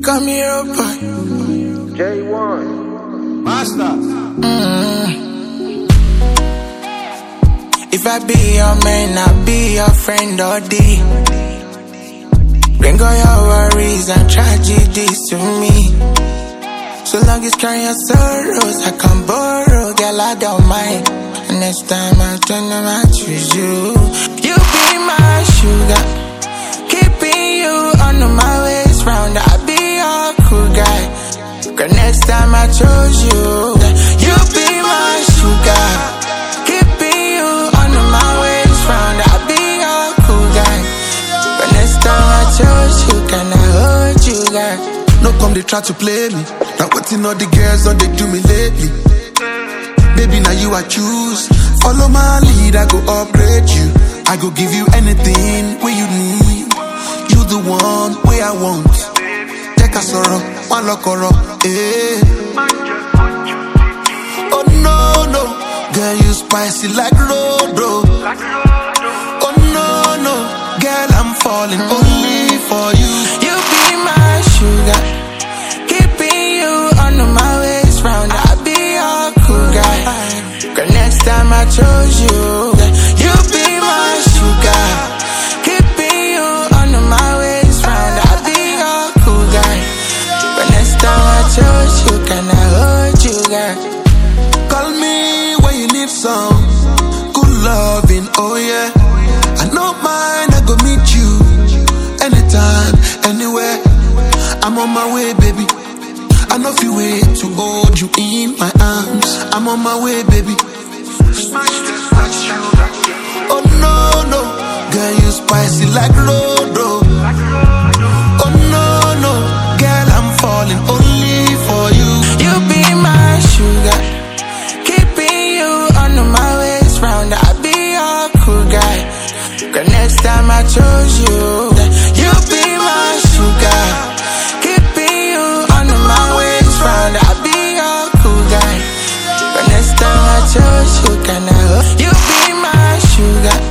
Come here, boy. J1 Master. If I be your man, I'll be your friend all day. Bring all your worries and tragedies to me. So long as carry your sorrows, I can borrow, girl, I don't mind. And next time I turn them, I choose you. You be my sugar, keeping you under my waist round. I'll be your cool guy. Girl, next time I chose you. You be my sugar, keeping you under my waist round. I'll be your cool guy. But next time I chose you, can I hold you, girl? No come they try to play me. Now whatting all the girls don't they do me lately. Baby, now you I choose. Follow my lead, I go upgrade you. I go give you anything where you need. You the one where I want. Take a sorrow, one lock or eh. Oh no, no, girl you spicy like Rodo. Oh no, no, girl I'm falling only for you. You be my sugar, keeping you under my waist round. I'll be your cool guy. Girl, next time I chose you. You be my sugar, keeping you under my waist round. I'll be your cool guy. But next time I chose you, can I hold you, girl? Call me when you need some good loving, oh yeah. I know mine, I go meet you anytime, anywhere. I'm on my way, baby. I know if you wait to hold you in my arms. I'm on my way, baby. Oh no, no, girl you spicy like Rodo. Oh no, no, girl I'm falling only for you. You be my sugar, keeping you under my waist round. I'll be your cool guy. Girl, next time I chose you. You be my sugar, keeping you under my waist round. I'll be your cool guy. But next time I chose you, can I hold you? Be my sugar,